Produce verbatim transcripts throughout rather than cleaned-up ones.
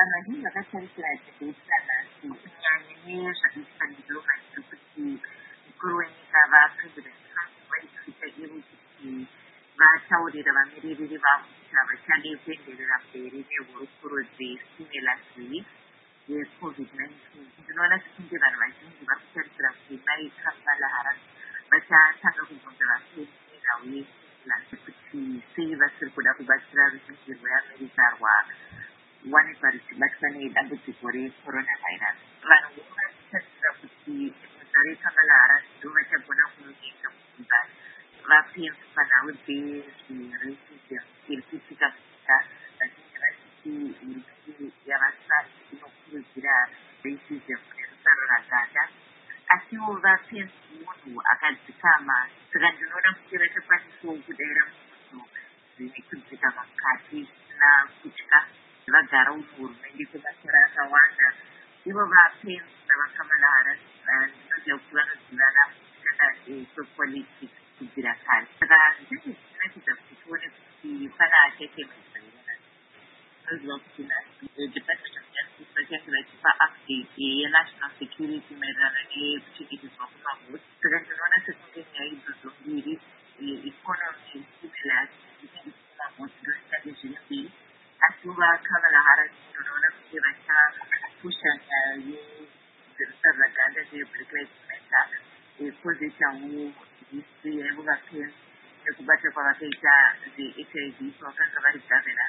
amahinga akatarikiraje kuisana kunyanyanyesha isanidromaje kuti mukuru wenyika vapresident Trump vaitwita irukuti vataurira vamiririri vavo kuti havachade kuenderera mberi nehurukuro dzestimulus relief yecovid nineteen. Ndinoona sekunge vanhu vazhinji vari kutarisira kuti mai Kamala Harris vachatanga kubvunza vafemi nhau yestimulus kuti sei vasiri kuda kubatsira ruzhinji rweamerica rwawanikwa ruchibatwa nedambudziko recoronavirus. Vanhu vomwe vachitarisira kuti bvunza reKamala Harris ndo vachagona kunoita kuti vapinze panhau dzezveracism iri kuitika munyika, vachinge vachiti hurumende yavatrump inokurudzira racism nerusaro raganda, asiwo vapinze munhu akadzikama. Saka ndinoona kuti vachakwanisawo kudaira munhu zvine kudzikama mukati zvisina kutya, vagarawo muhurumende kwemakore akawanda. Ivo vapinze navaKamala Harris ndinoziva kuti vanodzivana kushanda kwepolitics kubvira kare. Saka ndizvo zvinoratidza kuti tione kuti pana achachemedzo here. Tinoziva kuti Department of Justice vachange vachipa update yenational security maererano nekuchengetedzwa kwemavhoti. Saka ndinoona sekunge nyaya idzodzo mbiri, economy stimulus nekuchengetedzwa kwemavhoti, ndozvinenge zviri mbiri. Asi vaKamala Harris ndinoona kuti vachapusha nyaya dzerusaro raganda zveBlack Lives Matter, kwozoitawo history yaivo vapenzi nekubata kwavakaita zveH I V pavakanga vari governor.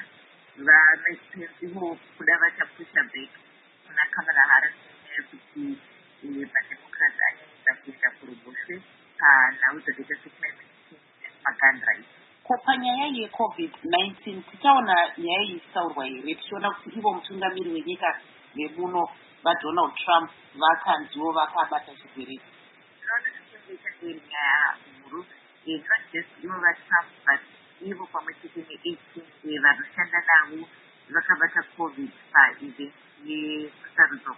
Vapenzivo kuda vachapusha back kuna Kamala Harris nekuti mademocrats anyanyisa kuenda kuruboshwe panhau dzakaita seclimate change nemagun rights. Ko panyaya yecovid nineteen tichaona nyaya iyi ichitaurwa here, tichiona kuti ivo mutungamiri wenyika vemuno vaDonald Trump vakanziwo vakabata chirwere. Ndinoona kuti iri nyaya huru, not just ivo vaTrump but ivo pamwe chete ne-eighteen vanoshanda navo vakabata covid paevent yekusarudzwa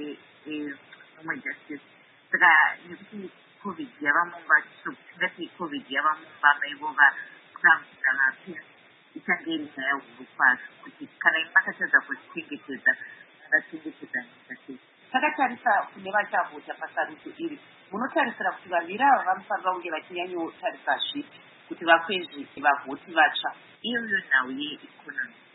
kwemumwe justice. Saka nekuti covid yava mumba, tingati covid yava mumba maivo vaTrump navaPence, ichange iri nyaya huru kwazvo kuti kana makatadza kuzvichengetedza vachengetedza nyika sei. Takatarisa kune vachavhota pasarudzo iri, munotarisira kuti vaviri ava vanofanira kunge vachinyanyotarisa zvipi kuti vakwezve vavhoti vatsva? Iyoyo nhau yeeconomy.